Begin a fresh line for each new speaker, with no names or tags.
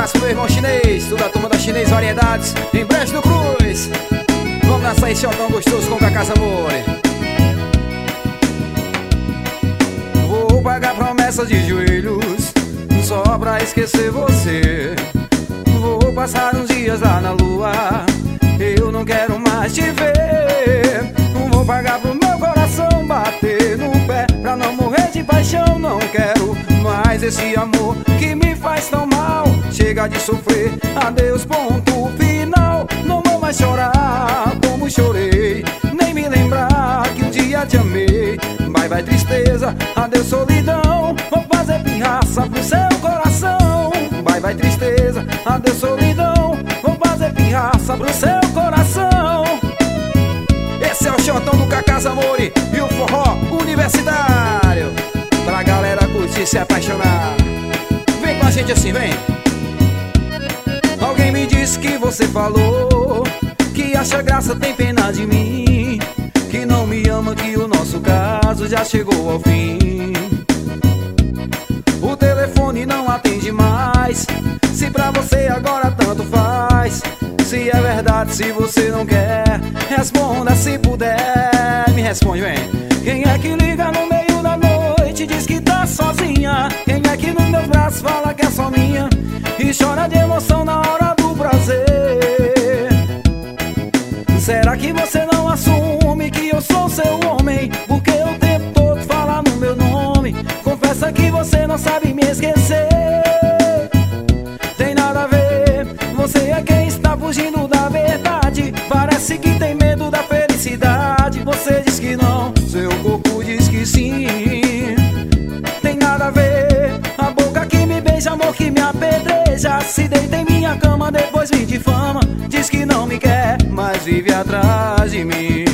abraço pro meu irmão chinês, toda a turma da Chinês Variedades, em Brejo do Cruz. Vamos dançar esse tão gostoso com o Cacá Zamore. Vou pagar promessas de joelhos só pra esquecer você. Vou passar uns dias lá na lua, eu não quero mais te ver. Vou pagar pro meu coração bater no pé, pra não morrer de paixão. Não quero mais esse amor que me faz tão mal. Chega de sofrer, adeus, ponto final. Não vou mais chorar como chorei, nem me lembrar que um dia te amei. Bye bye tristeza, adeus solidão. Vou fazer pirraça pro seu coração. Bye bye tristeza, adeus solidão. Vou fazer pirraça pro seu coração. Esse é o xotão do Cacá Zamore e o forró universitário, pra galera curtir, se apaixonar. Vem com a gente assim, vem. Alguém me disse que você falou que acha graça, tem pena de mim, que não me ama, que o nosso caso já chegou ao fim. O telefone não atende mais, se pra você agora tanto faz. Se é verdade, se você não quer, responda se puder. Me responde, vem. Quem é que liga no meio da noite, diz que tá sozinha? Quem é que nos meus braços fala que é só minha e chora de emoção na hora do prazer? Será que você não assume que eu sou seu homem, porque o tempo todo fala no meu nome? Confessa que você não sabe me esquecer. Tem nada a ver, você é quem está fugindo da verdade. Parece que tem medo da felicidade. Você diz que não, seu corpo diz que sim. Tem nada a ver, a boca que me beija, amor que me apedreja. Se deita em minha cama, depois me difama. Diz que não me quer, mas vive atrás de mim.